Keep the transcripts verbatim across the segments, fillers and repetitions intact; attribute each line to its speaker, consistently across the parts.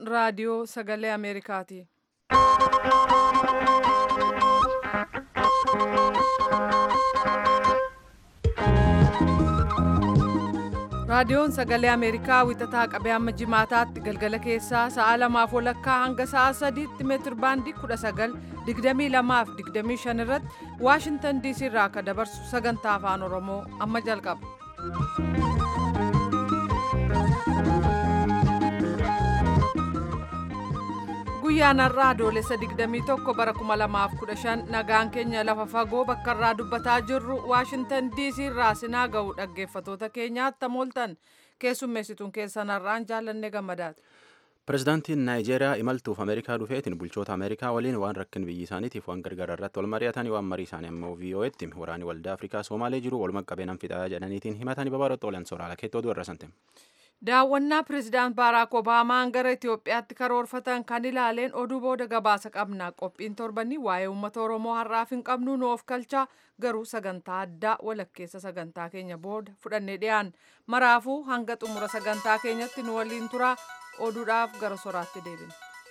Speaker 1: raadiyoo sagalee Ameerikaati. Raadiyoon sagalee Ameerikaa wixataa qabee hamma jimaataatti galgala keessaa sa'a lamaaf walakkaa hanga sa'a sadiitti meetir baandii kudha sagal digdamii lamaaf digdamii shan irratti Waashintan diisii irraa akka dabarsu sagantaa afaan Oromoo amma jalqaba. Guyyaan har'aa adoolessa digdamii tokko bara kuma lamaaf kudha shan nagaan keenya lafa fagoo bakka irraa dubbataa jirru Waashintan diisii irraa sinaa ga'u dhaggeeffatoota keenyaatti mooltan keessummeessituun keessan har'aan jaallanne gammadaati.
Speaker 2: Pireezidaantiin Naayijeeriyaa imaltuuf Ameerikaa dhufeetiin bulchoota Ameerikaa waliin waan rakkin biyyi isaaniitiif waan gargaara irratti wal mari'atanii waan marii isaanii ammoo V O E'tti waraanni waldaa Afrikaa Somaalee jiru walumaa qabeenan fixaa jedhaniitiin himatanii babaroota olan soraala keettoo du'arra sante.
Speaker 1: Daawwannaa Pireezidaant Baaraak Obaamaan gara Itoophiyaatti karoorfatan kan ilaaleen oduu booda gabaasa qabna. Qophiin torbanii waa'ee uummata Oromoo har'aaf hin qabnu nu of kalchaa garuu sagantaa addaa walakkeessa sagantaa keenya booda fudhannee dhiyaan maraafuu hanga xumura sagantaa keenyatti nu waliin turaa oduudhaaf gara soraatti deebina.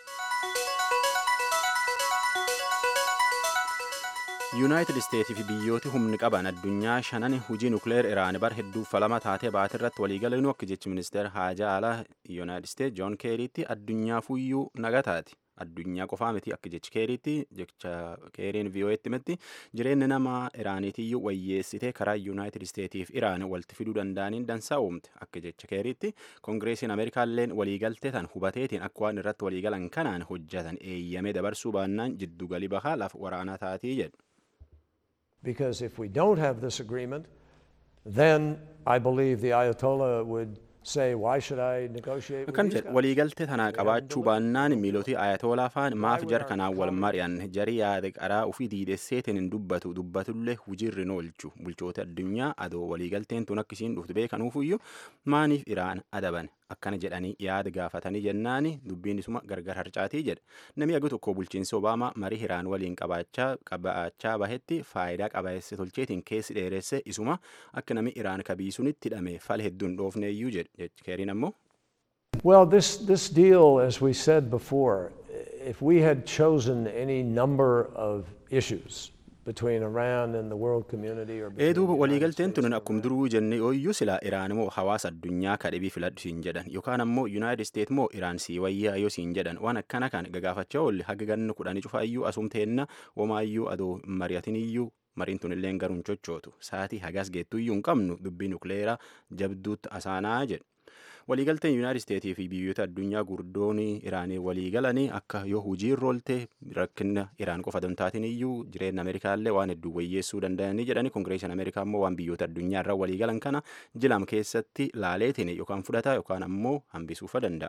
Speaker 2: Yuunaayitid Isteetii fi biyyooti humni qaban addunyaa shanan hujii nukleer Iraan bar hedduu falama taatee baate irratti waliigalanii akka jechi ministeera haajaa alaa Yuunaayitid Isteet Joon Keeriitti addunyaa fuyyuu nagataati. Addunyaa qofaa miti akka jechi Keeriitti jecha Keeriin V O E'tti himetti jireenyi nama Iraaniitiyyuu wayyeessitee karaa Yuunaayitid Isteetiif Iraan walitti fiduu danda'aniin dansaa uumte. Akka jecha Keeriitti Koongireesiin Ameerikaalleen waliigaltee tan hubateetiin akka waan irratti waliigalan kanaan hojjetan eeyyamee dabarsuu baannaan jiddu galii bahaa lafa waraanaa taatii jedhu.
Speaker 3: Because if we don't have this agreement, then I believe the Ayatollah would say, why should I negotiate with these guys?
Speaker 2: Waliigaltee tanaa qabaachuu baannaan miilootii Ayatollah faan maaf jar kanaan wal mari'an jarii yaada qaraa ofii diidesseetiin hin dubbatu dubbatullee hujirri noolchu bulchoota addunyaa adoo waliigalteen tun akkisiin dhuftu beekanuufuyyuu maaniif Iraan adaban akkana jedhanii yaada gaafatanii jennaani dubbiin isuma gargar harcaatii jedha. Namni agu tokko bulchiinsa Obaamaa marii Iraan waliin qabaachaa qabaachaa bahetti faayidaa qabeessa tolcheetiin keessi dheeresse isuma akka namni Iraan kabiisunitti hidhame fal hedduun dhoofneeyyuu jedha. Keeriin ammoo.
Speaker 3: Well, this this deal, as we said before, if we had chosen any number of issues between Iran and the world community or between
Speaker 2: Eeduuba waliigalteen tun akkuma duruu jennee ooyyuu silaa Iraan moo hawaasa addunyaa kadhibii filadhu siin jedhan yookaan ammoo Yuunaayitid Isteet moo Iraan sii wayyaa yoo siin jedhan waan akkana kan gagaafachaa oolli haga ganna kudhanii cufaayyuu asumteenna homaayyuu adoo mari'atiniyyuu mariin tun illee garuun chochootu saatii hagaas geettuyyuu hin qabnu dubbii nukleeraa jabduutti asaanaa jedhu. Waliigalteen Yuunaayitid Isteetii fi biyyoota addunyaa gurguddoon Iraanii waliigalanii akka yoo hujii roolte rakkina Iraan qofa dontaatiin iyyuu jireenya Ameerikaallee waan hedduu wayyeessuu danda'anii jedhanii Koongireesiin Ameerikaa ammoo waan biyyoota addunyaa irraa waliigalan kana jilam keessatti laaleetiin yookaan fudhataa yookaan ammoo hambisuufa danda'a.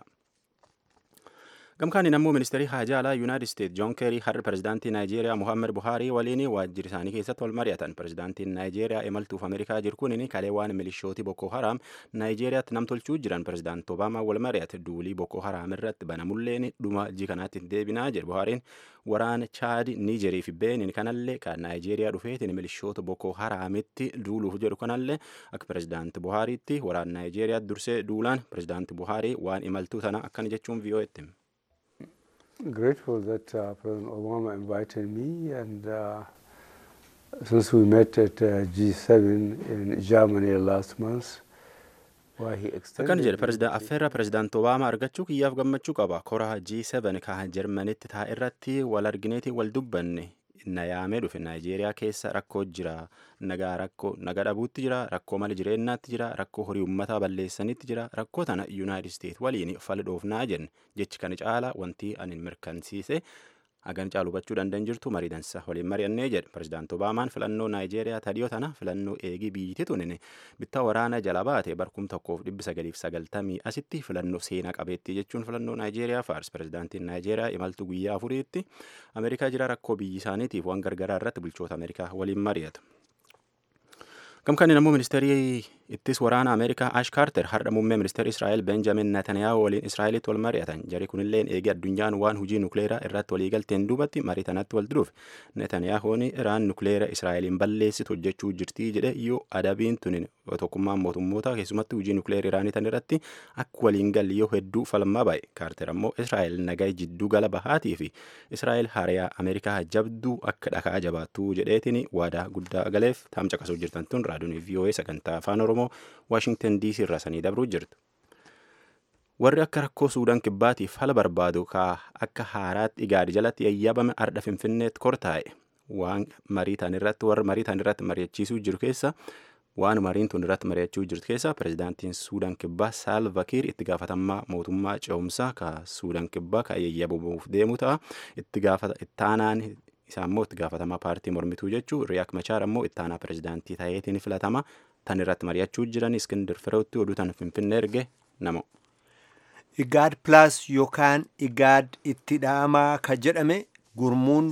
Speaker 2: Gamkaaniin ammoo ministeerii haajaa alaa Yuunaayitid Isteet Joon Keerii har'a pireezidaantii Naayijeeriyaa Muhammad Buhaarii waliin waajjira isaanii keessatti wal mari'atan. Pireezidaantiin Naayijeeriyaa imaltuuf Ameerikaa jiru kun kalee waan milishooti Boko Haram Naayijeeriyaatti namtolchuu jiran pireezidaantii Obaamaa wal mari'ate duulii Boko Haram irratti banamulleen dhuma jii kanaatti deebinaa jedhu Buhaariin waraana Chaad Niijerii fi Beenin kanallee kan Naayijeeriyaa dhufeetiin milishoota Boko Haramitti duuluuf jedhu kanallee akka pireezidaantii Buhaariitti waraana Naayijeeriyaa dursee duulaan pireezidaantii Buhaarii waan imaltuu tana akkana jechuun V O E'tti.
Speaker 4: Grateful that uh, President Obama invited me, and uh, since we met at uh, G seven in Germany last month, why he extended.
Speaker 2: Akkan jedhe pireezidaant affeerra pireezidaant Obaamaa argachuu kiyyaaf gammachuu qaba. Koraa G seven ka Jarmanitti taa'e irratti wal argineeti wal dubbanne. Nayaamee dhufe Naayijeeriyaa keessa rakkoo jira nagaa rakkoo nagaa dhabuutti jira rakkoo mali jireenyaatti jira rakkoo horii uummataa balleessanitti jira rakkoo tana Yuunaayitid Isteet waliin fala dhoofnaa jenne jechi kana caala wanti ani mirkansiise hagan caalu hubachuu danda'an jirtu marii dansa waliin mari'annee jedhe pireezidaant Obaamaan filannoo Naayijeeriyaa tadiyoo tana filannoo eegii biyyittii tunin bittaa waraana jala baate barkum tokkoof dhibbi sagaliif sagaltamii asitti filannoo seenaa qabeettii jechuun filannoo Naayijeeriyaa faars pireezidaantiin Naayijeeriyaa imaltuu guyyaa afuriitti Ameerikaa jira rakkoo biyyi isaaniitiif waan gargaraa irratti bulchoota Ameerikaa waliin mari'atu. Gamkaaniin ammoo ministeerii ittis waraana Ameerikaa Ash Carter har'a muummee ministeera Israa'el Benjamin Netanyahu waliin Israa'elitti wal mari'atan. Jari kunilleen eegee addunyaan waan hujii nukleeraa irratti waliigalteen duubatti marii tanatti wal duruuf Netanyahuun Iraan nukleera Israa'eliin balleessitu hojjechuu jirtii jedhe yoo adabiin tunin tokkummaan mootummoota keessumatti hujii nukleeraa Iraanii tan irratti akka waliin galli yoo hedduu falmaa baay'e. Carter ammoo Israa'el nagaa jidduu gala bahaatii fi Israa'el hariyaa Ameerikaa jabduu akka dhakaa jabaattuu jedheetiin waadaa guddaa galeef taamca qasuu jirtan tun raadiyoon V O A sagantaa afaan Oromoo Washington D C irraa sanii dabruu jirtu. Warri akka rakkoo Suudaan kibbaatiif hala barbaadu kaa akka haaraatti igaadi jalatti yayyaabame ardha Finfinneetti kortaa'e waan marii tan irratti warri marii tan irratti mari'achiisuu jiru keessa waan mariin tun irratti mari'achuu jirtu keessa pirezidaantiin Suudaan kibbaa Salva Kiir itti gaafatamaa mootummaa ce'umsaa ka Suudaan kibbaa ka yayyaabamuuf deemu ta'a itti gaafata ittaanaan isaa immoo itti gaafatamaa paartii mormituu jechuu Riyaak Machaar ammoo ittaanaa pirezidaantii ta'eetiin filatama tan irratti mari'achuu jiran Iskindir Fireewutti oduu tan Finfinnee erge namo.
Speaker 5: Igaad Plus yookaan Igaad itti dhaamaa ka jedhame gurmuun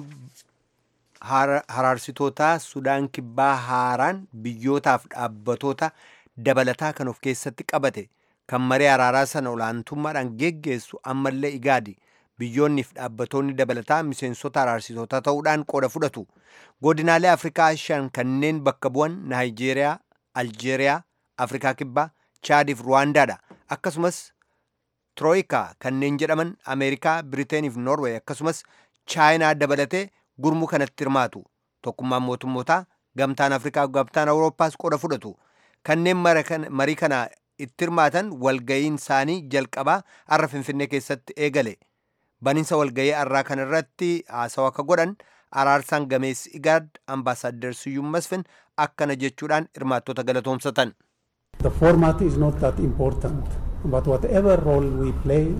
Speaker 5: haraarsitoota Sudaan kibbaa haaraan biyyootaaf dhaabbatoota dabalataa kan of keessatti qabate kan marii araaraa sana olaantummaadhaan geggeessu ammallee Igaadi. Biyyoonniif dhaabbatoonni dabalataa miseensota araarsitoota ta'uudhaan qooda fudhatu. Godinaalee Afrikaa shan kanneen bakka bu'an Naayijeeriyaa, Aljeeriyaa, Afrikaa kibbaa, Chaadiif Ruwaandaadha. Akkasumas Trooyikaa kanneen jedhaman Ameerikaa, Biriteeniif Noorweey akkasumas Chaayinaa dabalatee gurmuu kanatti hirmaatu. Tokkummaan mootummootaa, gamtaan Afrikaa, gamtaan Awurooppaas qooda fudhatu. Kanneen marii kana itti hirmaatan walga'iin isaanii jalqabaa har'a Finfinnee keessatti eegale. Baniinsa walga'ii har'aa kana irratti haasawaa akka godhan araarsaan gameessi Igaad Ambaasaadder Siyyuum Masfin akkana jechuudhaan hirmaattota galatoomsatan.
Speaker 6: The format is not that important, but whatever role we play,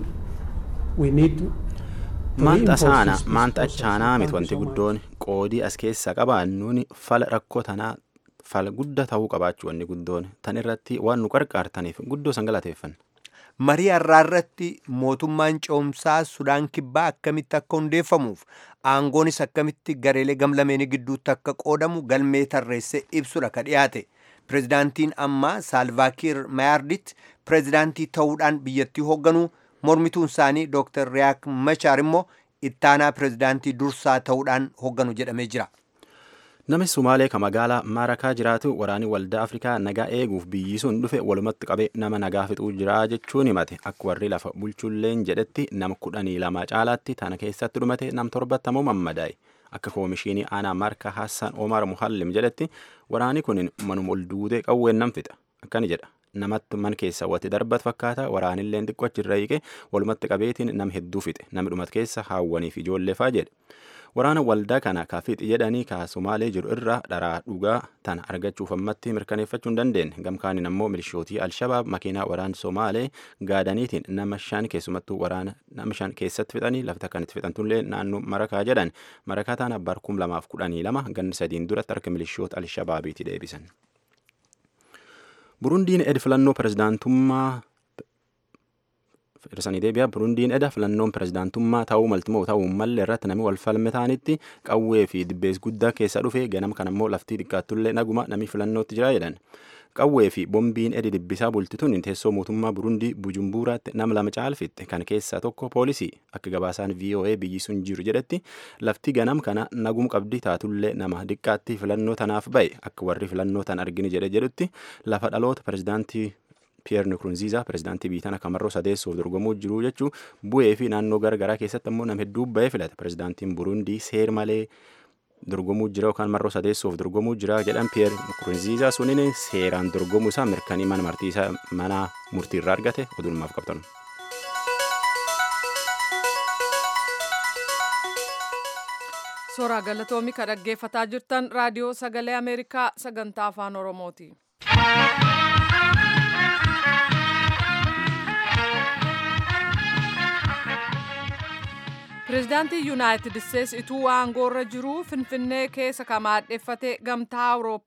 Speaker 6: we need to
Speaker 2: Maanta saana maanta achaanaa miti wanti guddoon qoodii as keessa qabaannuun fala rakkoo tanaa fala guddaa ta'uu qabaachuu wanni guddoon tan irratti waan nu qarqaartaniif guddoo san galateeffanna.
Speaker 5: Marii har'aa irratti mootummaan ce'umsaa Sudaan kibbaa akkamitti akka hundeeffamuuf aangoonis akkamitti gareelee gamlameenii gidduutti akka qoodamu galmee tarreessee ibsudha ka dhiyaate. Pirezidaantiin ammaa Saalvaakiir Mayaardit pirezidaantii ta'uudhaan biyyattii hoogganuu mormituun isaanii Dooktar Riyaak Machaar immoo ittaanaa pirezidaantii dursaa ta'uudhaan hoogganu jedhamee jira.
Speaker 2: Namni Sumaalee ka magaalaa Maarakaa jiraatu waraanii waldaa Afrikaa nagaa eeguuf biyyi sun dhufe walumatti qabee nama nagaa fixuu jira jechuun himate akka warri lafa bulchulleen jedhetti nama kudhanii lama caalaatti tana keessatti dhumate nam torbattamoo mammadaa'e. Akka koomishinii aanaa Marka Hassan Omar Muhallim jedhetti waraanii kun manuma ol duutee qawween nam fixa. Akkani jedha. Namatti man keessa wati darbat fakkaata waraanilleen xiqqoo achirra hiiqe walumatti qabeetiin nam hedduu fixe. Namni dhumat keessa haawwaniif ijoollee faa jedhe. Waraana waldaa kana kaafixi jedhanii ka Somaalee jiru irraa dharaa dhugaa tana argachuuf ammatti mirkaneeffachuu hin dandeenye. Gamkaanin ammoo milishootii Alshabaab makiinaa waraana Somaalee gaadaniitiin nama shan keessumattuu waraana nama shan keessatti fixanii lafta kan itti fixantullee naannoo Marakaa jedhan. Marakaa tana barkum lamaaf kudhanii lama ganni sadiin duratti harka milishoota Alshabaabiitti deebisan. Burundiin edi filannoo pirezidaantummaa Irsanii deebi'a Burundiin eda filannoon pirezidaantummaa ta'uu maltimoo ta'uu malle irratti namni wal falme ta'anitti qawwee fi dibbees guddaa keessa dhufe ganam kan ammoo laftii xiqqaattullee naguma namni filannootti jira jedhan. Qawwee fi bombiin edi dibbisaa bultituun teessoo mootummaa Burundii Bujumburaatti nama lama caalfitte kan keessaa tokko poolisii akka gabaasaan V O A biyyi sun jiru jedhetti lafti ganam kana nagum qabdi taatullee nama diqqaatti filannoo tanaaf ba'e akka warri filannoo tan argini jedhe jedhutti lafa dhaloota pirezidaantii Pierre Nkurunziza pirezidaantii biyya tana kamarroo sadeessuuf dorgomuu jiru jechuu bu'ee fi naannoo garagaraa keessatti ammoo nama hedduu ba'ee filata. Pirezidaantiin Burundii seer malee dorgomuu jira yookaan marroo sadeessuuf dorgomuu jira jedhan Pierre Nkurunziza suniin seeraan dorgomuu isaa mirkanii mana martii isaa mana murtii irraa argate oduumaaf qabtan.
Speaker 1: Suuraa galatoomii ka dhaggeeffataa jirtan raadiyoo sagalee Ameerikaa sagantaa afaan Oromooti. Pireezidaantii Yuunaayitid Isteets ituu aangoorra jiru Finfinnee keessa ka maadheffate gamtaa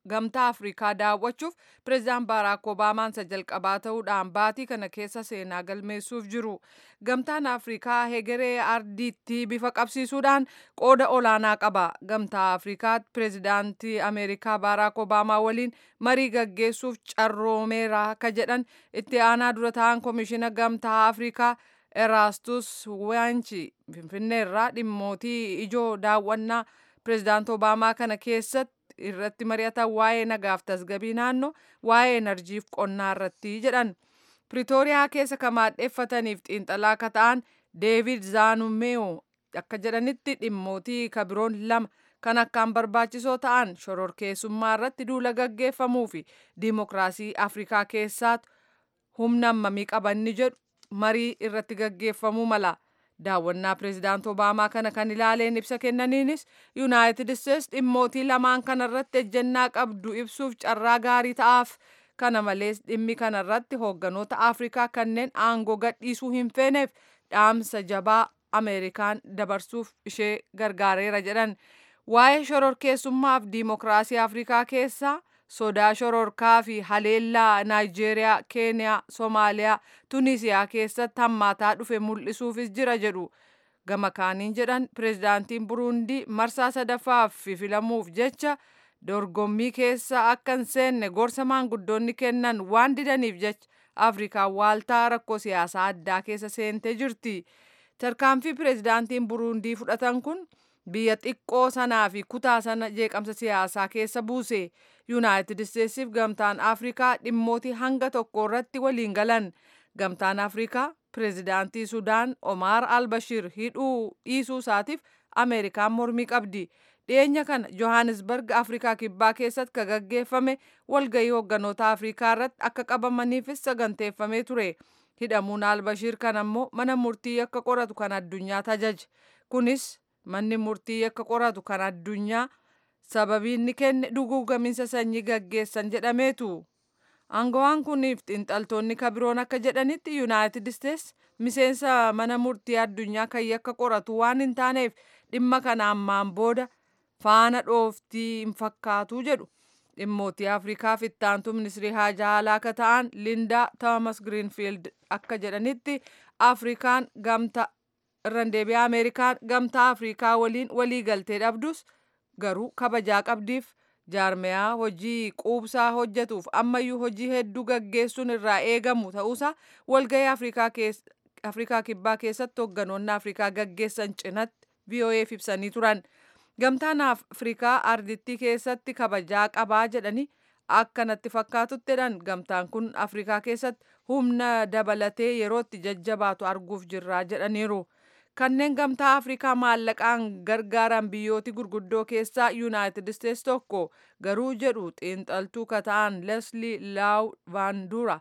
Speaker 1: gamtaa Afrikaa daawwachuuf pireezidaan Baaraak Obaamaan isa jalqabaa ta'uudhaan baatii kana keessa seenaa galmeessuuf jiru. Gamtaan Afrikaa hegeree ardiitti bifa qabsiisuudhaan qooda olaanaa qaba. Gamtaa Afrikaatti pireezidaantii Ameerikaa Baaraak Obaamaa waliin marii gaggeessuuf carroomeera akka jedhan itti aanaa dura ta'an koomishina gamtaa Afrikaa Eraastus Waanchi Finfinneerraa dhimmootii ijoo daawwannaa pireezidaant Obaamaa kana keessatti irratti mari'atan waa'ee nagaaf tasgabii naannoo, waa'ee enerjiif qonnaa irratti jedhan. Pretooriyaa keessa kan maadheeffataniif xiinxalaa akka ta'an Deevid Zaanumeewo akka jedhanitti dhimmootii kabiroon lama kan akkaan barbaachisoo ta'an shororkeessummaa irratti duula gaggeeffamuu fi diimokiraasii Afrikaa keessaatu humna hammamii qabanni jedhu marii irratti gaggeeffamuu mala. Daawwannaa pireezidaant Obaamaa kana kan ilaaleen ibsa kennaniinis Yuunaayitid Isteets dhimmootii lamaan kanarratti ejjennaa qabdu ibsuuf carraa gaarii ta'aaf. Kana malees dhimmi kanarratti hoogganoota Afrikaa kanneen aangoo gadhiisuu hin feeneef dhaamsa jabaa Ameerikaan dabarsuuf ishee gargaareera jedhan. Waa'ee shororkeessummaaf diimokiraasii Afrikaa keessaa sodaa shororkaa fi haleellaa Naayijeeriyaa, Keeniyaa, Soomaaliyaa, Tunisiyaa keessatti hammaataa dhufe mul'isuufis jira jedhu. Gama kaaniin jedhan pireezidaantiin Buruundii marsaa sadaffaaf filamuuf jecha dorgommii keessa akka hin seenne gorsa maanguddoonni kennan waan didaniif jecha Afrikaan waaltaa rakkoo siyaasaa addaa keessa seentee jirti. Tarkaanfii pireezidaantiin Buruundii fudhatan kun biyya xiqqoo sanaa fi kutaa sana jeeqamsa siyaasaa keessa buuse. Yuunaayitid Isteetsiif gamtaan Afrikaa dhimmootii hanga tokko irratti waliin galan. Gamtaan Afrikaa pireezidaantii Sudaan Omar al-Bashir hidhuu dhiisuu isaatiif Ameerikaan mormii qabdi. Dhiyeenya kana Johannesburg Afrikaa kibbaa keessatti kan gaggeeffame walgahii hoogganoota Afrikaa irratti akka qabamaniifis saganteeffamee ture. Hidhamuun al-Bashir kan ammoo mana murtii akka qoratu kan addunyaa tajaje. Kunis manni murtii akka qoratu kan addunyaa sababii inni kenne duguugamiinsa sanyii gaggeessan jedhameetu. Aangawaan kuniif xiinxaltoonni kabiroon akka jedhanitti Yuunaayitid Isteets miseensa mana murtii addunyaa kan yakka qoratu waan hin taaneef dhimma kana ammaan booda faana dhooftii hin fakkaatu jedhu. Dhimmootii Afrikaaf itti aantu ministirii haajaa alaa akka ta'an Lindaa Toomas Giriinfiild akka jedhanitti Afrikaan gamta irraan deebi'aa Ameerikaan gamtaa Afrikaa waliin walii galtee dhabdus garuu kabajaa qabdiif jaarmiyaa hojii quubsaa hojjetuuf ammayyuu hojii hedduu gaggeessuun irraa eegamu ta'uusaa walgahii Afrikaa keessa Afrikaa kibbaa keessatti hoogganoonni Afrikaa gaggeessan cinatti V O Eef ibsanii turan. Gamtaan Afrikaa ardittii keessatti kabajaa qabaa jedhanii akka natti fakkaatutti jedhan gamtaan kun Afrikaa keessatti humna dabalatee yeroo itti jajjabaatu arguuf jirraa jedhaniiru. Kanneen gamtaa Afrikaa maallaqaan gargaaran biyyooti gurguddoo keessaa Yuunaayitid Isteets tokko garuu jedhu xiinxaltuu kata'an Leslie Law Vandura.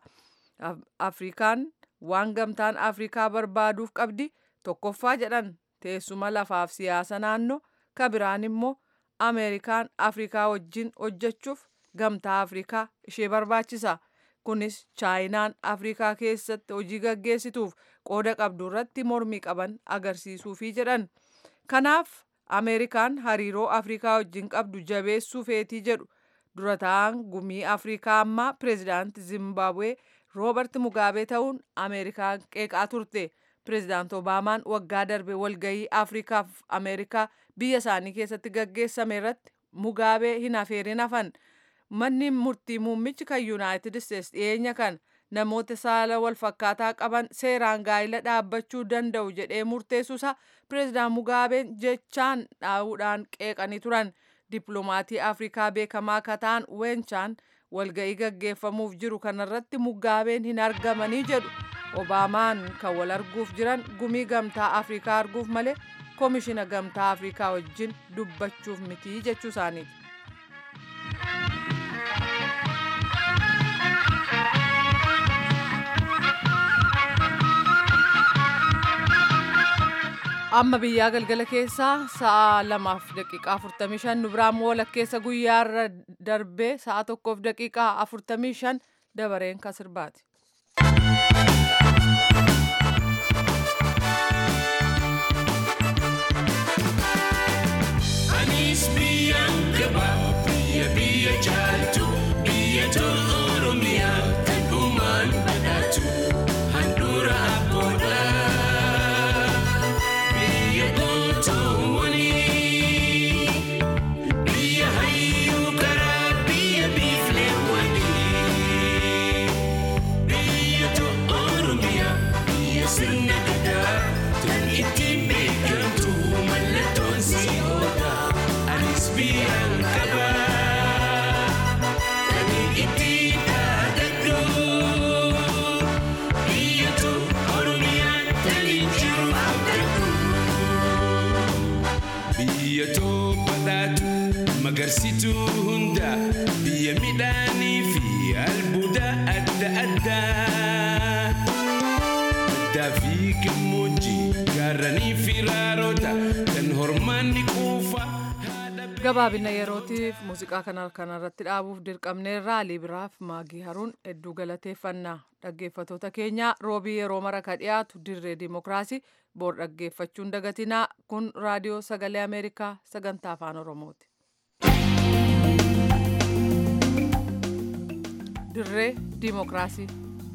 Speaker 1: Afrikaan waan gamtaan Afrikaa barbaaduuf qabdi tokkoffaa jedhan teessuma lafaaf siyaasa naannoo kabiraan immoo Ameerikaan Afrikaa wajjin hojjechuuf gamtaa Afrikaa ishee barbaachisa. Kunis Chaayinaan Afrikaa keessatti hojii gaggeessituuf qooda qabdu irratti mormii qaban agarsiisuufi jedhan. Kanaaf Ameerikaan hariiroo Afrikaa wajjin qabdu jabeessuu feetii jedhu. Dura ta'an gumii Afrikaa ammaa pireezidaanti Zimbabwee Roobert Mugaabee ta'uun Ameerikaan qeeqaa turte. Pireezidaant Obaamaan waggaa darbe walgahii Afrikaaf Ameerikaa biyya isaanii keessatti gaggeessame irratti Mugaabee hin afeerin hafan. Manni murtii muummichi kan Yuunaayitid Isteets dhiyeenya kan namoota saala wal fakkaataa qaban seeraan gaa'ila dhaabbachuu danda'u jedhee murteessuusaa pireezidaant Mugaabeen jechaan dhaa'uudhaan qeeqanii turan. Dippiloomatii Afrikaa beekamaa akka ta'an Weenchaan walgahii gaggeeffamuuf jiru kanarratti Mugaabeen hin argamanii jedhu. Obaamaan kan wal arguuf jiran gumii gamtaa Afrikaa arguuf malee koomishina gamtaa Afrikaa wajjin dubbachuuf miti jechuu isaaniiti. Amma biyyaa galgala keessaa sa'a lamaaf daqiiqaa afurtamii shan nu biraan walakkeessa guyyaarra darbee sa'a tokkoof daqiiqaa afurtamii shan dabareen kan sirbaati.
Speaker 7: Anis biyyaan gabaa biyya biyya jaaltu biyya tolu oromiyaa kan uumaan badhaatu handhuura abboodha biyya gootoowwanii biyya hayyuu karaa biyya biifleewwanii biyya tolu oromiyaa biyya sirna gadaa tan ittiin beekamtu mallattoon si'oodha anis biyyaan qabaa tani ittiin dhaadadhu biyya tolu oromiyaa tani jiru abdadhu biyya tolu badhaatu magarsituu hunda biyya midhaanii fi albuuda adda addaa Dafi gammoojjii gaarranii fi raaroota kan hormaanni quufa
Speaker 1: gabaabina yerootiif muuziqaa kana kanarratti dhaabuuf dirqamneerra Alii Biraaf Maagii Haruun hedduu galateeffannaa dhaggeeffatoota keenya roobii yeroo mara ka dhiyaatu dirree dimokiraasii boor dhaggeeffachuun dagatinaa kun raadiyoo sagalee Ameerikaa sagantaa afaan Oromooti. dirree dimokiraasii.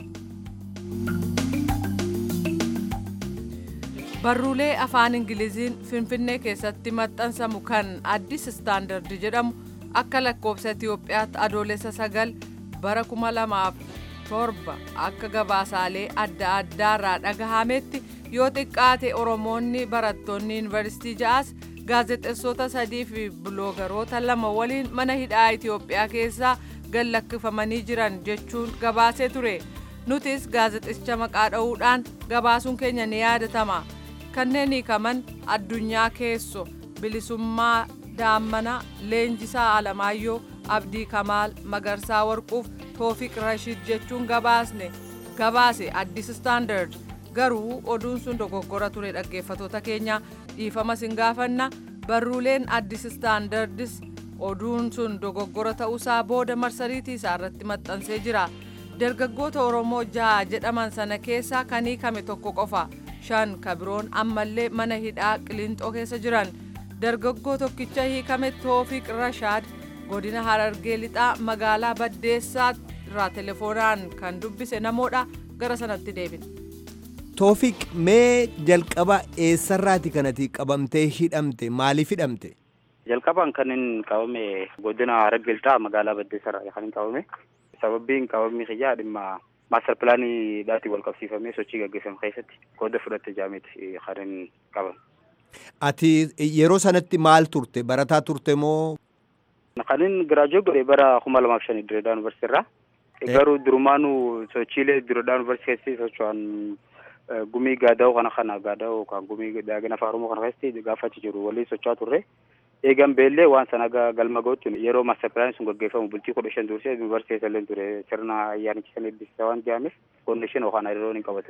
Speaker 1: barruulee afaan ingiliziin finfinnee keessatti maxxansamu kan addis istaandardi jedhamu akka lakkoofsa Itiyoophiyaatti adoolessa sagal bara kuma lamaaf torba akka gabaasaalee adda addaarraa dhagahametti yoo xiqqaate oromoonni barattoonni yuunivarsiitii ja'as gaazexeessota sadii fi biloogaroota lama waliin mana hidhaa Itiyoophiyaa keessaa gad lakkifamanii jiran jechuun gabaasee ture nutis gaazexeessicha maqaa dha'uudhaan gabaasuun keenya ni yaadatama. kanneen hiikaman addunyaa keessa bilisummaa daammana leenjisaa alamaayyoo abdii kamaal magarsaa warquuf toofiq rashid jechuun gabaasne gabaase addis istaandard garuu oduun sun dogoggora ture dhaggeeffatoota keenya dhiifama sin gaafanna barruuleen addis istaandardis oduun sun dogoggora ta'uusaa booda marsariitii isaa irratti maxxansee jira dargaggoota oromoo ja'a jedhaman sana keessaa kan hiikame tokko qofa shan kabiroon ammallee mana hidhaa Qilinxoo keessa jiran dargaggoo tokkicha hiikame Toofiq Rashaad godina Harargee lixaa magaalaa Baddeessaa irraa telefoonaan kan dubbise namoodha gara sanatti deebina.
Speaker 5: Toofiq mee jalqaba eessarraati kanati qabamtee hidhamte maaliif hidhamte?
Speaker 8: Jalqabaan kan inni qabame godina Harargee lixaa magaalaa Baddeessaarraa kan inni qabame sababiin qabamni xiyyaa dhimma maaster pilaanii dhaatii wal qabsiifamee sochii gaggeeffamu keessatti qooda fudhatte jaameeti kan inni qabame.
Speaker 5: Ati yeroo sanatti maal turte? Barataa turte moo?
Speaker 8: Kan inni giraajoo godhe bara kuma lamaaf shanii Direedaa Yuunivarsiitiirraa. Garuu durumaanuu sochiilee Direedaa Yuunivarsiitii keessatti socho'an gumii gaada'oo kana kana gaada'oo kan gumii daagina afaan Oromoo kana keessatti gaafa achi jiru waliin socho'aa turre. Eegan beellee waan sana galma ga'utti yeroo maaster pilaanii sun gaggeeffamu bultii kudha shan dursee yuunivarsiitii salleen ture sirna ayyaanicha san eebbisisaa waan jedhameef kondiishin yookaan hariiroo ni qabatu.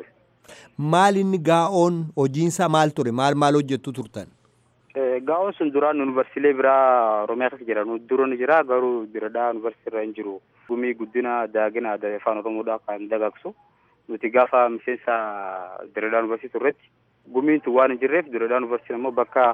Speaker 5: Maal inni gaa'oon hojiinsaa maal ture? Maal maal hojjettu turtan?
Speaker 8: Gaa'oon sun duraan yuunivarsiilee biraa Oromiyaa keessa jiran dura ni jira garuu Direedaa Yuunivarsiitii irra hin jiru. Gumii guddina daagina afaan Oromoodhaa kan dagagsu nuti gaafa miseensa Direedaa Yuunivarsiitii turretti gumiin tun waan hin jirreef Direedaa Yuunivarsiitiin immoo bakka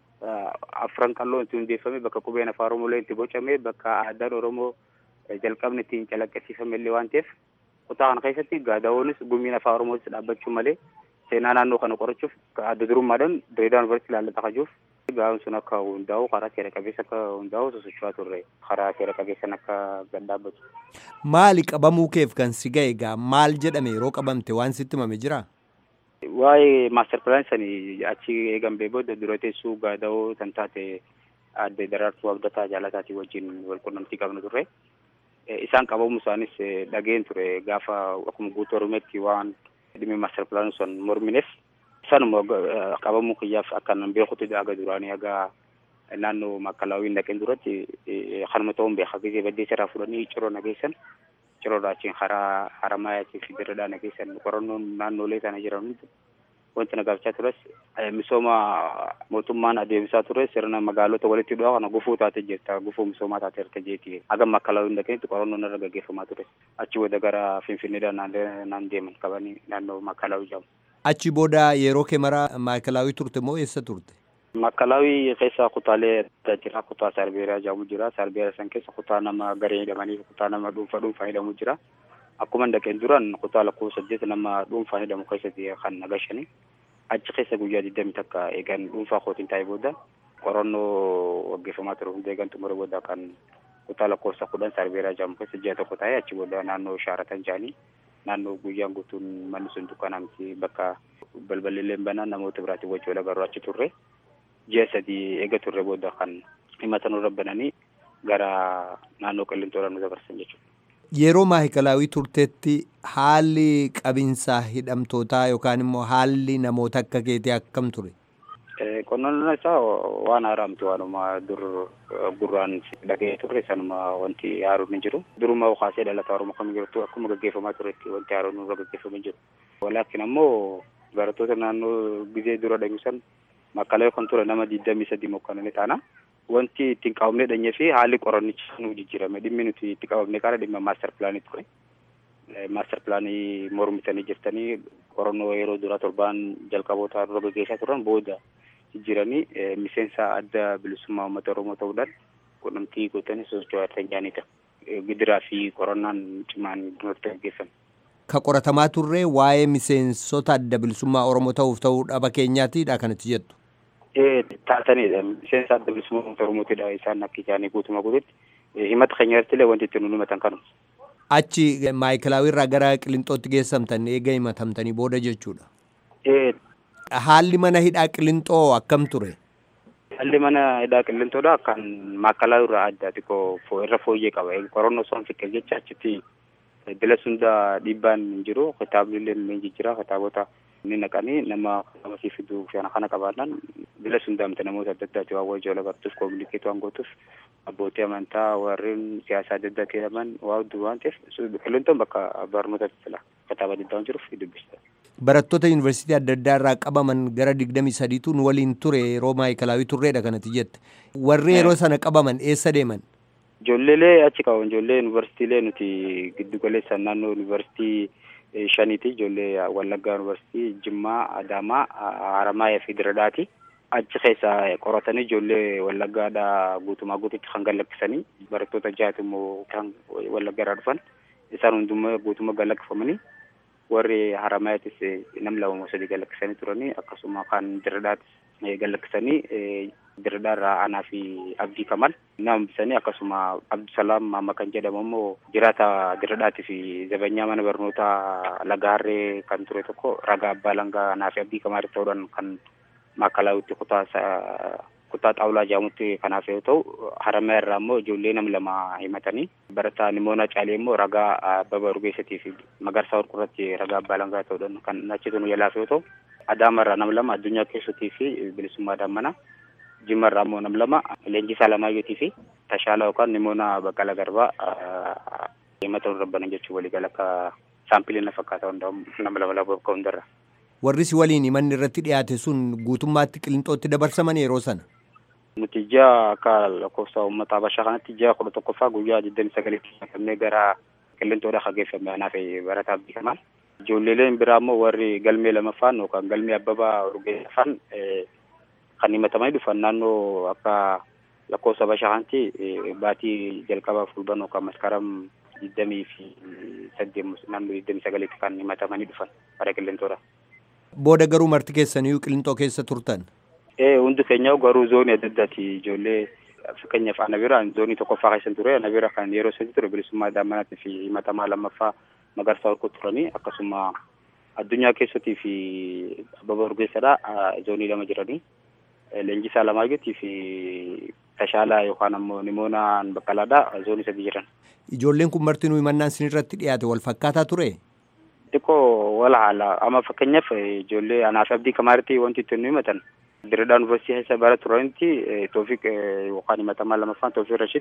Speaker 8: afran qalloo itti hundeeffame bakka qubeen afaan Oromoo itti bocame bakka aadaan Oromoo jalqabni ittiin calaqqisiifame illee waan ta'eef kutaa kana keessatti gaada'oonis gumiin afaan Oromootti dhaabbachuu malee seenaa naannoo kana qorachuuf adda durummaadhaan Direedaa Yuunivarsiitii ilaallata qajuuf gaa'oon sun akka hundaa'u karaa seera qabeessa akka hundaa'u sosocho'aa turre karaa seera qabeessan akka gad dhaabbatu.
Speaker 5: Maali qabamuu keef kan si ga'e egaa maal jedhame yeroo qabamte waan sitti himame jiraa?
Speaker 8: Waa'ee maaster pilaanii sanii achi eegan booda dura teessuu gaada'oo kan taate adde Daraartuu Abdataa Jaalataatii wajjin wal quunnamtii qabnu turre. Isaan qabamuu isaanis dhageen ture gaafa akkuma guutuu Oromiyaatti waan dhimmi maaster pilaanii sun mormineef sanuma qabamuu kiyyaaf akkan beekutti aga duraanii aga naannoo Maakalaawii dhaqeen duratti kanuma ta'uun beeka gisee Baddeessaarraa fudhanii Ciroo nageessan. Ciroodhaa achiin karaa Haramaayatii fi Dirreedhaa nageessan qorannoon naannolee sana jiran wanti nagaafachaa tures misooma mootummaan adeemsaa ture sirna magaalota walitti hidhuudha kana gufuu taate jirta gufuu misoomaa taate erga jeeti aga Maakalaawii dhaqeetti qorannoon irra gaggeeffamaa ture achi booda gara Finfinneedhaan naan deeman qabanii naannoo Maakalaawii jedhamu.
Speaker 5: Achi booda yeroo kee mara Maakalaawii turte moo eessa turte?
Speaker 8: Makalaawi keessa kutaalee jira, kutaa Saarbeeraa jedhamu jira. Saarbeeraa san keessa kutaa nama garee hidhamanii kutaa nama dhuunfaa dhuunfaa hidhamu jira. Akkuma dhaqeen duran kutaa lakkoofsa saddeet nama dhuunfaa hidhamu keessatti kan nagashani. Achi keessa guyyaa digdamii takka eegan dhuunfaa kootiin taa'ee booda qorannoo waggeeffamaa ture hunda eegan xumure booda kan kutaa lakkoofsa kudhan Saarbeeraa jedhamu keessa ji'a tokko taa'ee achi booda naannoo shaaratan jedhanii naannoo guyyaan guutuun manni sun dukkanamti bakka balballee banaa namoota biraatiin wajjin wal agarru achi turre. Ji'a sadii eega turre booda kan himata nurra bananii gara naannoo qilleentoodhaan nu dabarsan jechuudha.
Speaker 5: Yeroo maayikalaawii turteetti haalli qabinsa hidhamtootaa yookaan immoo haalli namoota akka keetii akkam ture?
Speaker 8: Qonnaan isaa waan haaraamti waanuma dur gurraan dhaga'ee turre sanuma wanti haaruun hin jiru. Duruma kaasee dhalataa Oromoo kam jirtu akkuma gaggeeffamaa turetti wanti haaruun nurra gaggeeffamee jiru. Walaakin ammoo barattoota naannoo gizee dura dhabisan Makalaawi kan ture nama digdamii sadii mokkananii taana. Wanti ittiin qabamnee dhanyee fi haalli qorannichaa nu jijjiirame. Dhimmi nuti itti qabamne kana dhimma maaster pilaanii ture. Maaster pilaanii mormitanii jirtanii qorannoo yeroo duraa torbaan jalqaboota dura gaggeessaa turan booda jijjiiranii miseensa adda bilisummaa uummata Oromoo ta'uudhaan quunnamtii gootanii socho'aa kan jiranidha. Gidiraa fi qorannaan cimaan duratti gaggeessan.
Speaker 5: Ka qoratamaa turre waa'ee miseensota adda bilisummaa Oromoo ta'uuf ta'uu dhaba keenyaatiidha kanatti jettu.
Speaker 8: Ee taatanidha. Miseensa adda bilisummaa uummata Oromootiidha isaan akka isaanii guutuma guututti. Himata keenya irratti illee wanti itti nu himatan kanuma.
Speaker 5: Achi maayikalaawii irraa gara Qilintootti geessamtan eega himatamtanii booda jechuudha.
Speaker 8: Ee
Speaker 5: haalli mana hidhaa Qilintoo akkam ture?
Speaker 8: Haalli mana hidhaa Qilintoodha kan maayikalaawii irraa adda xiqqoo irra fooyyee qaba. Qorannoo soon fiqqee jecha achitti bila sunda dhiibbaan hin jiru. Kitaabni illee ni jijjiira. Kitaabota ni naqanii nama nama si fiduu kana kana qabaatan bila sundaamte namoota adda addaati waa wajjin wal agartuuf kominikeetii waan gootuuf abbootii amantaa warreen siyaasa adda addaa jedhaman waa hedduu waan ta'eef Qilintoon bakka barnoota fila kitaaba adda addaa jiruuf dubbista.
Speaker 5: Barattoota yuunivarsiitii adda addaa irraa qabaman gara digdamii sadiitu nu waliin ture yeroo maayikalaawii turreedha kanatti jette. Warri yeroo sana qabaman eessa deeman?
Speaker 8: Ijoollee achi qaban ijoollee yuunivarsiitiilee nuti giddu galeessan naannoo yuunivarsiitii shaniiti ijoollee Wallaggaa yuunivarsiitii Jimmaa Adaamaa Haramaayaa fi Diradaati. Achi keessa qoratanii ijoollee Wallaggaadhaa guutumaa guututti kan gallakkisanii barattoota ja'atu immoo kan Wallaggaadhaa dhufan isaan hundumaa guutumaa gallakkifamanii warri Haramaayaattis nam lama sadii gallakkisanii turanii akkasuma kan Diradaatis gallakkisanii Diradaarraa Anaa fi Abdii Kamal nama bisanii akkasuma Abdusalaam Maamma kan jedhamu immoo jiraata Diradaati fi zabanyaa mana barnootaa Lagaarree kan ture tokko ragaa abbaa langaa Anaa fi Abdii Kamal ta'uudhaan kan Maakalaawwitti kutaa kutaa xaawulaa jedhamutti kanaaf yoo ta'u Haramaayaa irraa immoo ijoollee nam lama himatanii barataa Nimoonaa Caalee immoo ragaa Abbabaa Urgeessatii fi Magarsaa Warqurratti ragaa abbaa langaa ta'uudhaan kan achitti nu yalaaf yoo ta'u Adaama irraa nam lama Addunyaa Keessotii fi Bilisummaa Daammanaa Jimma irraa immoo nam lama Leenjisaa Alamaayyootii fi Tashaalaa yookaan Nimoonaa Baqqalaa Garbaa himata nu rabbanan jechuun waliigala akka saampilii na fakkaata nama lama lama bakka hundarra.
Speaker 5: Warri si waliin manni irratti dhiyaate sun guutummaatti Qilintootti dabarsaman yeroo sana?
Speaker 8: Nuti ji'a akka lakkoofsa uummata Habashaa kanatti ji'a kudha tokkoffaa guyyaa digdamii sagaliitti naqamnee gara Qilintoodhaa geeffame Anaa fi barataa Abdii Kamal. Ijoolleeleen biraa immoo warri galmee lamaffaan yookaan galmee Abbabaa Urgeessaffaan kan himatamanii dhufan naannoo akka lakkoofsa Habashaa kanatti baatii jalqabaa fulbaana yookaan maskaram digdamii fi saddeet naannoo digdamii sagaliitti kan himatamanii dhufan bara Qilintoodhaa.
Speaker 5: Booda garuu marti keessaniyyuu Qilintoo keessa turtan?
Speaker 8: Ee hundi keenya garuu zoonii adda addaati ijoollee fakkeenyaaf Anabira zoonii tokkoffaa keessa ture Anabira kan yeroo sadii ture Bilisummaa Daammanaatii fi himatamaa lammaffaa Magarsaa Warquu turanii akkasuma Addunyaa Keessotii fi Abbabaa Urgeessaadhaa zoonii lama jiranii Leenjisaa Alamaayyootii fi Tashaalaa yookaan ammoo Nimoonaan Baqqalaadhaa zoonii sadii jiran.
Speaker 5: Ijoolleen kun martinuu himannaan isinirratti dhiyaate wal fakkaataa ture?
Speaker 8: Xiqqoo wal haala amma fakkeenyaaf ijoollee Anaa fi Abdii Kamaaritti wanti itti nu himatan Diradhaa yuunivarsiitii keessa bara turanitti Toofiq yookaan himatamaa lamaffaan Toofiq Rashid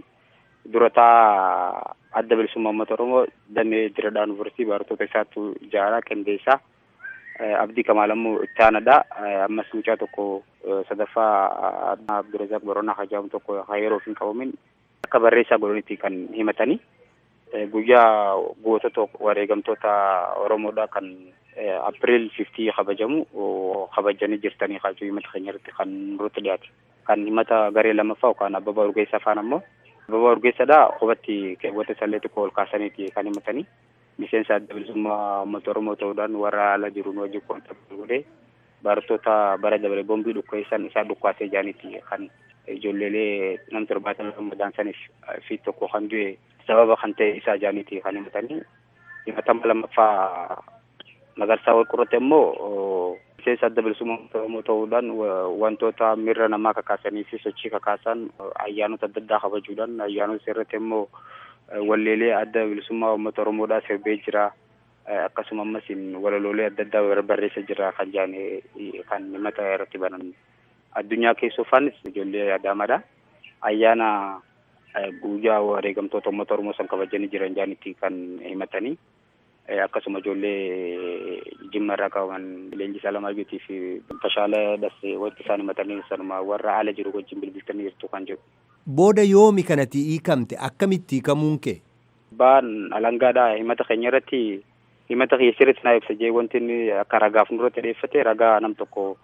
Speaker 8: durataa adda bilisummaa uummata Oromoo damee Diradhaa yuunivarsiitii barattoota isaatu ijaaraa qindeessaa Abdii Kamal ammoo itti aanadha ammas mucaa tokko sadaffaa Abdurazaaq Baroonaa hajaamu tokko yeroo hin qabamin akka barreessaa godhanitti kan himatanii guyyaa gootota wareegamtoota Oromoodhaa kan April fifty kabajamu kabajanii jirtanii kaajuu himata keenya irratti kan nutti dhiyaate. Kan himata garee lamaffaa yookaan Abbabaa Urgeessaa faan ammoo Abbabaa Urgeessaadhaa qubatti keewwata sallee xiqqoo ol kaasaniiti kan himatanii miseensa adda bilisummaa uummata Oromoo ta'uudhaan warra ala jiruun wajjin koontaktii godhee barattoota bara dabaree boombii dhukkeessan isaa dhukkaasee jaanitti kan ijoolleelee nam torbaatama ramadaan saniif fi tokko kan du'e sababa kan ta'e isaa jaanitti kan himatanii himatama lammaffaa Magarsaa Warqurratti immoo miseensa adda bilisummaa Oromoo ta'uudhaan wantoota mirra namaa kakaasanii fi sochii kakaasan ayyaanota adda addaa kabajuudhaan ayyaanota irratti immoo walleelee adda bilisummaa uummata Oromoodhaa sirbee jira. Akkasuma ammas walaloolee adda addaa barreessa jira kan jaane kan himata irratti banan addunyaa keessoofaanis ijoollee Adaamaadha ayyaana guyyaa wareegamtoota uummata Oromoo san kabajanii jiran jaanitti kan himatanii akkasuma ijoollee Jimma irraa qabaman Leenjisaa Lamaayyootii fi Tashaalee Dassee wanti isaan himatanii sanuma warra ala jiru wajjin bilbiltanii jirtu kan jedhu.
Speaker 5: Booda yoomi kanatti hiikamte akkamitti hiikamuun kee?
Speaker 8: Baan alangaadhaa himata keenya irratti himata keessirratti naa ibsa jee wanti inni akka ragaaf nurratti dheeffate ragaa nam tokko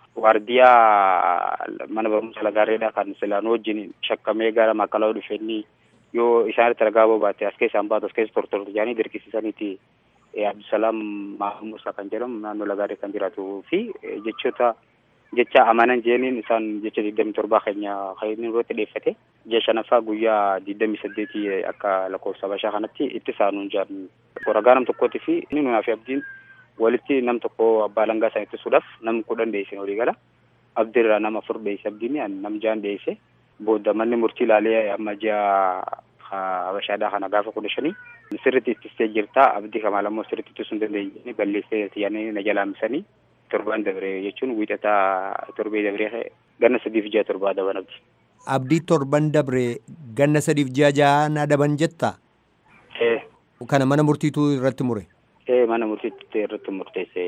Speaker 8: waardiyaa mana barumsa lagaareedhaa kan silaan wajjin shakkamee gara Maakalaawii dhufeenni yoo isaanitti ragaa bobaate as keessaan baatu as keessa tortortu jaanii dirqisiisaniiti Abdusalaam Maamuusaa kan jedhamu naannoo lagaaree kan jiraatu fi jechoota jecha amanan jeeniin isaan jecha digdamii torbaa keenya kan irratti dheeffate ji'a shanaffaa guyyaa digdamii saddeetii akka lakkoofsa Habashaa kanatti itti isaanuun jaan ragaa nam tokkooti fi inni nuunaa fi abdiin walitti nam tokko abbaa langaa isaan ittisuudhaaf nam kudhan dheeyse olii gala abdiirraa nama afur dheeyse abdiin nam jaan dheeyse booda manni murtii ilaalee amma ji'a Habashaadhaa kana gaafa kudha shanii sirriitti ittistee jirtaa abdii Kamaal ammoo sirriitti ittisuu hin dandeenye balleessee yaanii na jalaamisanii torbaan dabree jechuun wiixataa torbee dabree ganna sadiif ji'a torbaa daban abdi.
Speaker 5: Abdii torban dabree ganna sadiif ji'a ja'a na daban jettaa?
Speaker 8: Ee.
Speaker 5: Kana mana murtiitu irratti mure?
Speaker 8: Ee mana murtiitu irratti murteesse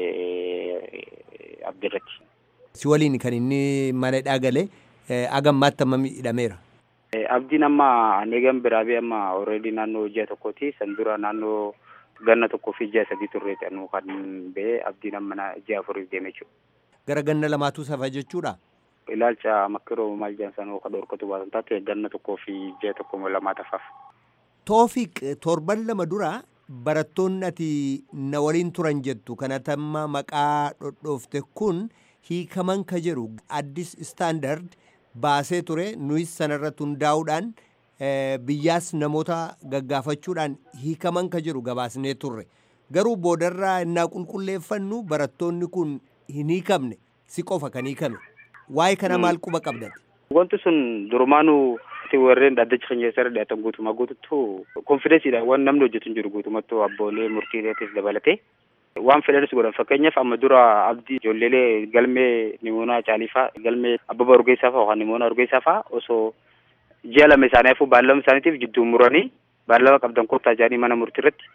Speaker 8: abdii irratti.
Speaker 5: Si waliin kan inni mana dhaagale agammaatti amma hidhameera?
Speaker 8: Abdiin amma aneegan biraa bee amma already naannoo ji'a tokkooti san dura naannoo ganna tokkoo fi ji'a sadii turreeti anu kan bee abdiin amma ji'a afuriif deeme jechuudha.
Speaker 5: Gara ganna lamaatu safa jechuudha?
Speaker 8: Ilaalcha makkiroo maal jaansanoo ka dhorkatu baatan taate ganna tokkoo fi ji'a tokkoo lamaa tafaaf.
Speaker 5: Toofiq torban lama dura barattoonni ati na waliin turan jettu kanatamma maqaa dhodhoofte kun hiikaman ka jedhu addis istaandard baasee ture nuyis sanarratti hundaa'uudhaan biyyaas namoota gaggaafachuudhaan hiikaman ka jedhu gabaasnee turre garuu boodarraa innaa qulqulleeffannu barattoonni kun hin hiikamne si qofa kan hiikame waa'ee kana maal quba qabdati?
Speaker 8: Wanti sun durumaanuu warreen dhaddacha keenya keessatti dhiyaatan guutumaa guututtu konfidensiidhaan waan namni hojjetu hin jiru guutumattuu abboolee murtiileetis dabalatee waan fedhanis godhan fakkeenyaaf amma dura abdii ijoolleelee galmee Nimoonaa Caaliifaa galmee Abbabaa Urgeessaa fa'aa yookaan Nimoonaa Urgeessaa fa'aa osoo ji'a lama isaanii hafuu baallama isaaniitiif jidduu muranii baallama qabdan kottaa jaanii mana murtii irratti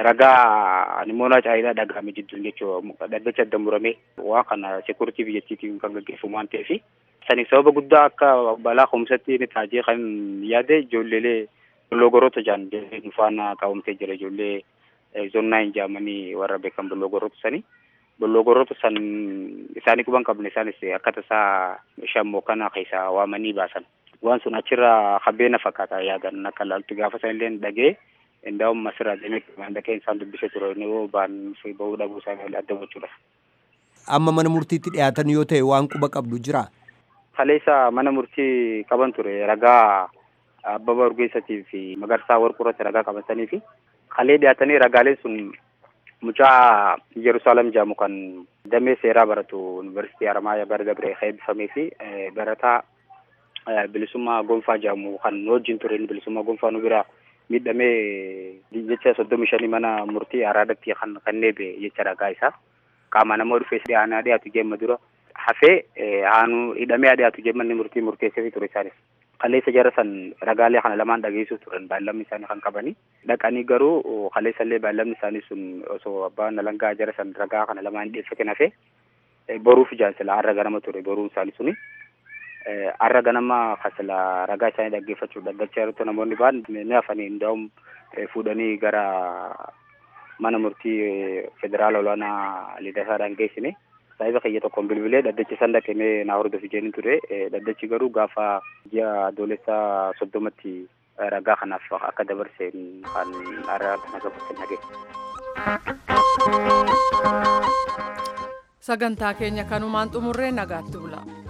Speaker 8: ragaa Nimoonaa Caaliidhaa dhagahame jidduun jechuudha dhaddacha adda muramee waa kana seekuritii biyyattiitiin kan gaggeeffamu waan ta'eef saniif sababa guddaa akka balaa homsatti inni taajee kan yaade ijoolleelee buloogoroota jaan faana qabamtee jira ijoollee zonnaa hin jaamanii warra beekan buloogoroota sanii buloogoroota san isaanii quban qabne isaanis akka tasaa shammoo kana keessaa waamanii baasan waan sun achirraa habeena fakkaata yaadan akka laaltu gaafa san illee dhagee indaa'um masirraa deemee dhaqee isaan dubbisee ture inni yoo baan fi bahuu dhabuu isaanii adda gochuudha.
Speaker 5: Amma mana murtiitti dhiyaatan yoo ta'e waan quba qabdu jira?
Speaker 8: Kaleessa mana murtii qaban ture ragaa Abbabaa Urgeessaatii fi Magarsaa Warqurratti ragaa qabatanii fi kalee dhiyaatanii ragaaleen sun mucaa Yerusaalem jaamu kan damee seeraa baratu Yuunivarsiitii Haramaayaa bara dabree eebbifamee fi barataa bilisummaa gonfaa jaamu kan wajjin ture bilisummaa gonfaa nu biraa miidhamee jecha soddomii shanii mana murtii Araadatti kan kan neebe jecha ragaa isaa qaama nama dhufee dhiyaanaa dhiyaatu jeemma dura hafee haanu hidhamee dhiyaatu jeemmanni murtii murteessee ture isaanis. Kaleessa jara san ragaalee kana lamaan dhageessuu turan baallamni isaanii kan qabanii dhaqanii garuu kaleessa illee baallamni isaanii sun osoo abbaan alangaa jara san ragaa kana lamaan dhiyeeffate hafee boruuf ijaansila har'a ganama ture boruun isaanii suni har'a ganama kasala ragaa isaanii dhaggeeffachuu dhaddachaa yeroo namoonni ba'an ni hafanii hundaa'uun fuudhanii gara mana murtii federaala olaanaa Lidataadhaan geessine. Saayiba kiyya tokkoon bilbilee dhaddachi san dhaqamee naa hordofi jennee ture. Dhaddachi garuu gaafa ji'a adoolessaa soddomatti ragaa kanaaf akka dabarseen kan har'a kana gabateen dhagee.
Speaker 1: Sagantaa keenya kanumaan xumurree nagaatti bula.